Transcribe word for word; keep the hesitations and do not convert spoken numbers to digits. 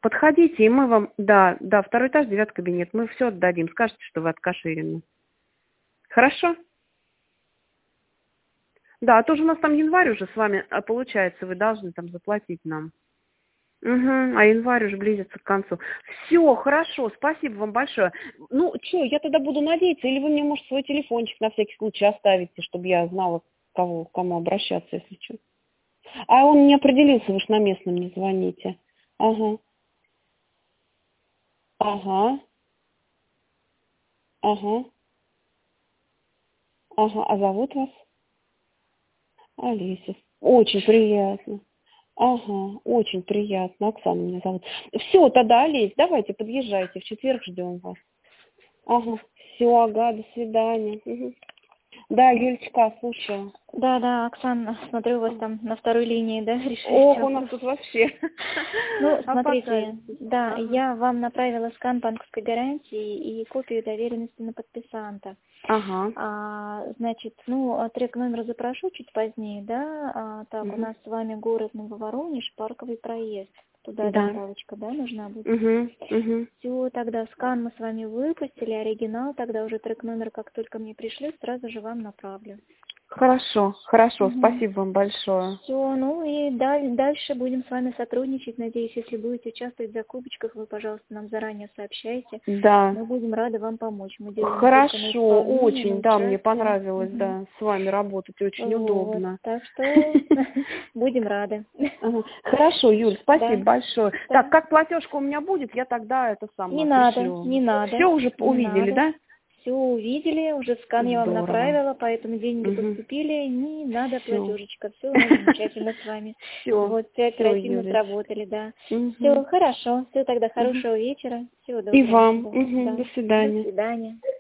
Подходите, и мы вам... Да, да, второй этаж, девятый кабинет. Мы все отдадим. Скажете, что вы от Каширина. Хорошо? Да, а то же у нас там январь уже с вами, а получается, вы должны там заплатить нам. Угу, а январь уже близится к концу. Все, хорошо, спасибо вам большое. Ну, что, я тогда буду надеяться, или вы мне, может, свой телефончик на всякий случай оставите, чтобы я знала, кого, к кому обращаться, если что. А он не определился, вы ж на местном не звоните. Ага, ага, ага, ага. А зовут вас? Олеся. Очень приятно. Ага, очень приятно. Оксана меня зовут. Все, тогда, Олесь, давайте, подъезжайте. В четверг ждем вас. Ага. Все, ага, до свидания. Угу. Да, Юлечка, слушаю. Да, да, Оксана, смотрю, у вас там на второй линии, да, решили Ох, всё. у нас тут вообще. Ну, смотрите, Апокалипсис. да, Ага. я вам направила скан банковской гарантии и копию доверенности на подписанта. Ага. А, значит, ну, трек номер запрошу чуть позднее, да, а, так, у Угу. нас с вами город Нововоронеж, парковый проезд. Туда Да. доставочка, да, нужна будет? Угу. Угу. Все, тогда скан мы с вами выпустили, оригинал, тогда уже трек номер, как только мне пришлют, сразу же вам направлю. Хорошо, хорошо, Угу. спасибо вам большое. Все, ну и даль- дальше будем с вами сотрудничать. Надеюсь, если будете участвовать в закупочках, вы, пожалуйста, нам заранее сообщайте. Да. Мы будем рады вам помочь. Мы делаем не только на Хорошо, исполнение, на очень, да, мне участие. понравилось, Мгм. да, с вами работать очень Вот, удобно. так что будем рады. Ага. Хорошо, Юль, спасибо Да, большое. Так, да. как платежка у меня будет, я тогда это Не самое надо, пришлю. не надо, Все уже не увидели, надо. да? Все увидели, уже скан я вам Здорово. направила, поэтому деньги Угу. поступили, не надо Все. платежечка, все у нас замечательно с вами. Все, Вот, все все, оперативно Юлечка. сработали, да. Все, Угу. хорошо, все тогда Угу. хорошего вечера, всего И доброго, вам. да, Угу. да. До До свидания. свидания.